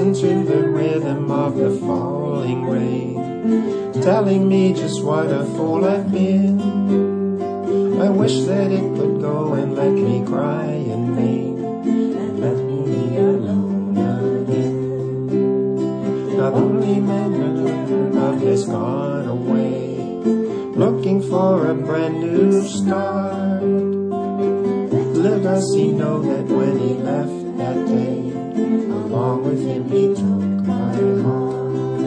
Listen to the rhythm of the falling rain, telling me just what a fool I've been. I wish that it would go and let me cry in vain, and let me alone again. Now the only man I love has gone away, looking for a brand new start. Little does he know that when he left that day, along with him he took my heart.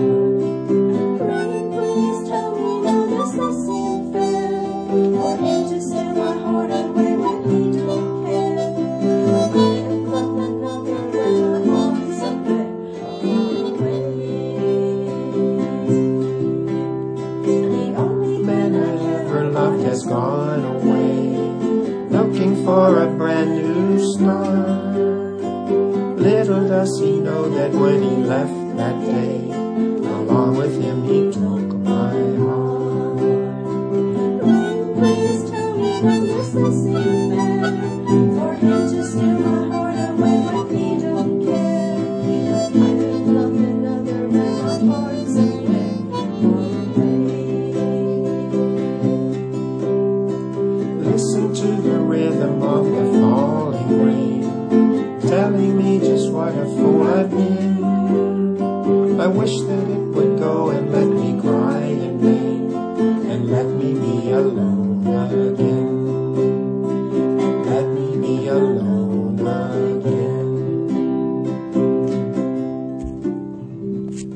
Please tell me now this doesn't fair, for him to steal my heart away when he don't care. I have loved another when my heart's somewhere away. The only Man I ever loved has gone away, looking for a brand new start. Little does he know that when he left that day, along with him he took my heart. Please tell me now this doesn't fair, for him to steal my heart away when he don't care. I have loved another when my heart's somewhere away. Listen to the rhythm of the falling rain, telling me just what a fool I've been. I wish that